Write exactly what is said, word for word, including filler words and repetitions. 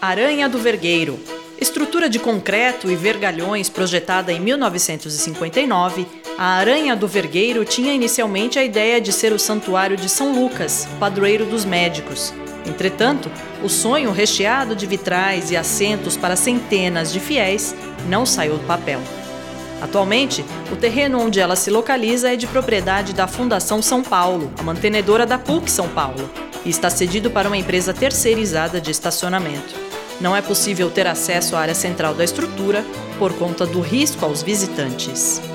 Aranha do Vergueiro. Estrutura de concreto e vergalhões projetada em mil novecentos e cinquenta e nove, a Aranha do Vergueiro tinha inicialmente a ideia de ser o santuário de São Lucas, padroeiro dos médicos. Entretanto, o sonho recheado de vitrais e assentos para centenas de fiéis não saiu do papel. Atualmente, o terreno onde ela se localiza é de propriedade da Fundação São Paulo, a mantenedora da P U C São Paulo, e está cedido para uma empresa terceirizada de estacionamento. Não é possível ter acesso à área central da estrutura por conta do risco aos visitantes.